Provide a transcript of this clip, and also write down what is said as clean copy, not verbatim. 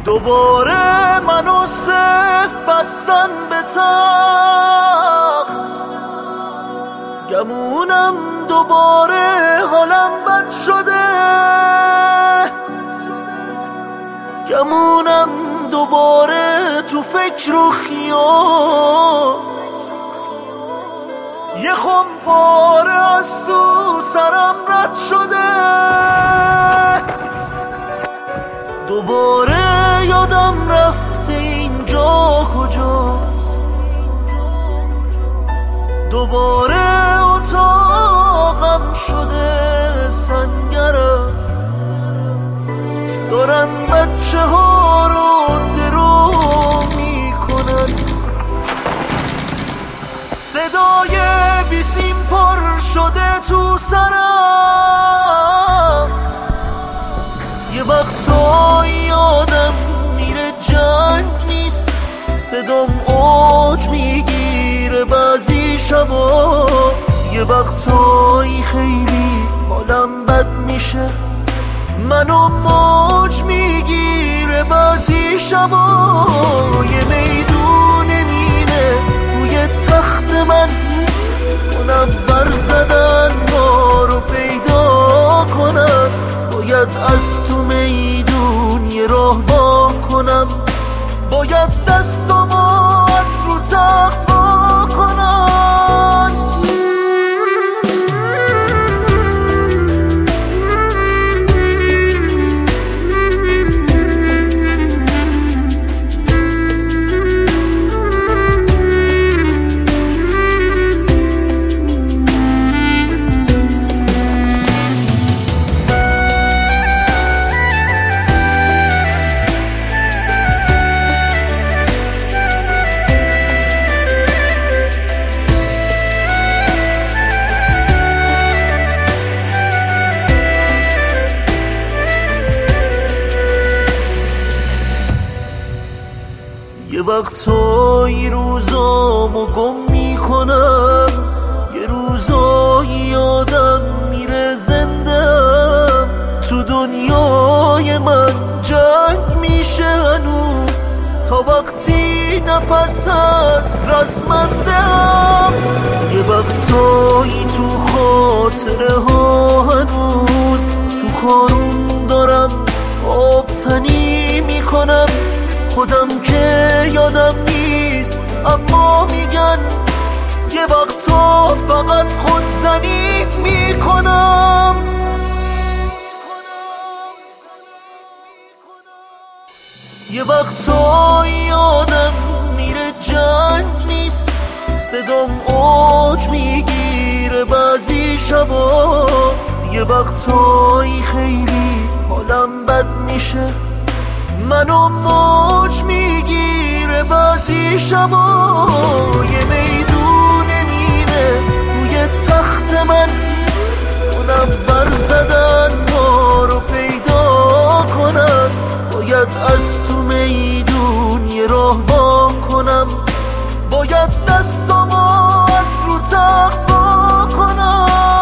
دوباره منو صف بستن به تخت، گمونم دوباره حالم بد شده، گمونم دوباره تو فکر و خیال، یه خم پاره از تو سرم رد شده، دوباره یادم رفته اینجا کجاست، دوباره اتاقم شده سنگرم، دارن بچه ها رو درو میکنن، صدای بیسیم پر شده تو سرم، یه وقتایی آدم میره جنگ نیست، صدام اوج میگیره بعضی شبا، یه وقتایی خیلی حالم بد میشه، منو موج میگیره بعضی شبا، یه میدون مینه روی تخت من، منور زدن ما رو پیدا کنن، باید از تو میدون یه راه وا کنم، باید دستامو از رو تخت وا کنم. یه وقتایی روزامو گم میکنم، یه روزایی آدم میره زندم، تو دنیای من جنگ میشه هنوز، تا وقتی نفس هست رزمندم، یه وقتایی تو خاطره ها هنوز تو کارون دارم آبتنی میکنم، خودم که یادم نیست اما میگن یه وقتا فقط خودزنی میکنم، یه وقتا یادم میره جنگ نیست، صدام اوج میگیره بعضی شبا، یه وقتایی خیلی حالم بد میشه، منو موج میگیره بعضی شبا، یه میدون مینه روی تخت من، منور زدن ما رو پیدا کنن، باید از تو میدون یه راه وا کنم، باید دستامو از رو تخت وا کنم.